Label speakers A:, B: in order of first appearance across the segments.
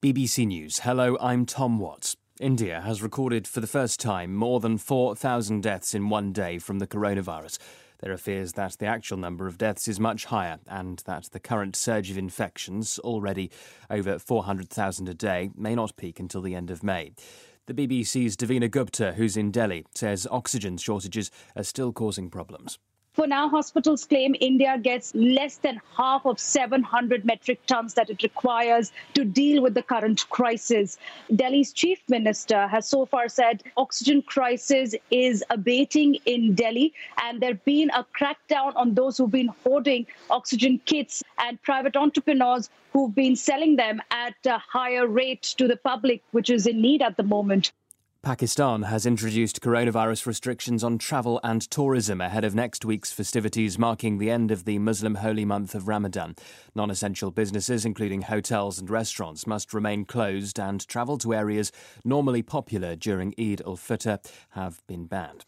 A: BBC News. Hello, I'm Tom Watts. India has recorded for the first time more than 4,000 deaths in one day from the coronavirus. There are fears that the actual number of deaths is much higher and that the current surge of infections, already over 400,000 a day, may not peak until the end of May. The BBC's Davina Gupta, who's in Delhi, says oxygen shortages are still causing problems.
B: For now, hospitals claim India gets less than half of 700 metric tons that it requires to deal with the current crisis. Delhi's chief minister has so far said oxygen crisis is abating in Delhi, and there's been a crackdown on those who've been hoarding oxygen kits and private entrepreneurs who've been selling them at a higher rate to the public, which is in need at the moment.
A: Pakistan has introduced coronavirus restrictions on travel and tourism ahead of next week's festivities marking the end of the Muslim holy month of Ramadan. Non-essential businesses, including hotels and restaurants, must remain closed, and travel to areas normally popular during Eid al-Fitr have been banned.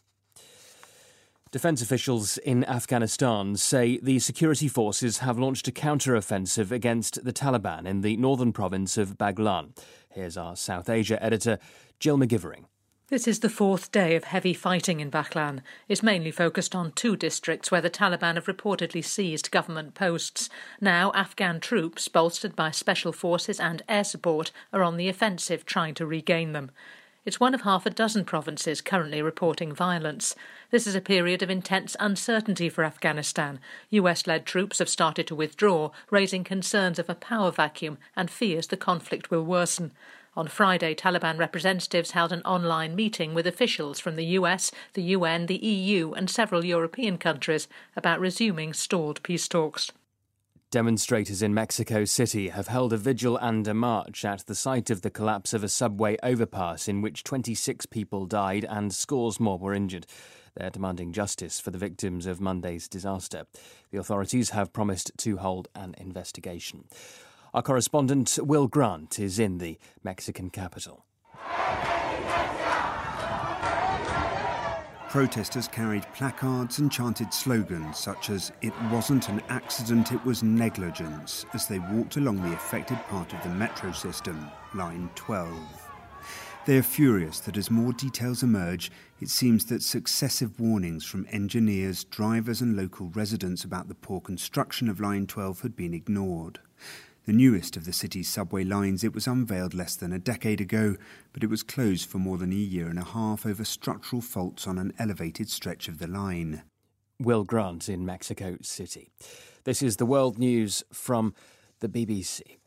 A: Defence officials in Afghanistan say the security forces have launched a counter-offensive against the Taliban in the northern province of Baghlan. Here's our South Asia editor, Jill McGivering.
C: This is the fourth day of heavy fighting in Baghlan. It's mainly focused on two districts where the Taliban have reportedly seized government posts. Now, Afghan troops, bolstered by special forces and air support, are on the offensive, trying to regain them. It's one of half a dozen provinces currently reporting violence. This is a period of intense uncertainty for Afghanistan. US-led troops have started to withdraw, raising concerns of a power vacuum and fears the conflict will worsen. On Friday, Taliban representatives held an online meeting with officials from the US, the UN, the EU and several European countries about resuming stalled peace talks.
A: Demonstrators in Mexico City have held a vigil and a march at the site of the collapse of a subway overpass in which 26 people died and scores more were injured. They're demanding justice for the victims of Monday's disaster. The authorities have promised to hold an investigation. Our correspondent Will Grant is in the Mexican capital.
D: Protesters carried placards and chanted slogans such as "It wasn't an accident, it was negligence" as they walked along the affected part of the metro system, Line 12. They are furious that as more details emerge, it seems that successive warnings from engineers, drivers and local residents about the poor construction of Line 12 had been ignored. The newest of the city's subway lines, it was unveiled less than a decade ago, but it was closed for more than a year and a half over structural faults on an elevated stretch of the line.
A: Will Grant in Mexico City. This is the World News from the BBC.